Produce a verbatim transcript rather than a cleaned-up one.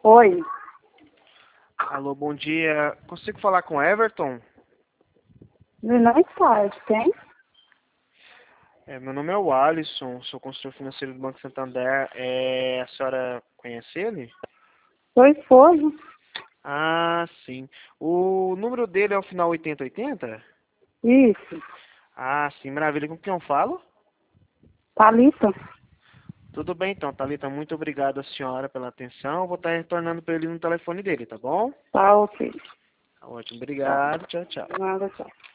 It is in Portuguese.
Oi. Alô, bom dia. Consigo falar com o Everton? Ele não está, tem? É, meu nome é o Alisson, sou consultor financeiro do Banco Santander. É, a senhora conhece ele? Sou esposo. Ah, sim. O número dele é o final oitenta oitenta? Isso. Ah, sim, maravilha. Com quem eu falo? Thalita. Tudo bem então, Thalita. Muito obrigado à senhora pela atenção. Vou estar retornando para ele no telefone dele, tá bom? Tá ok. Ótimo, Tá. obrigado. Tchau, tchau. Nada, tchau.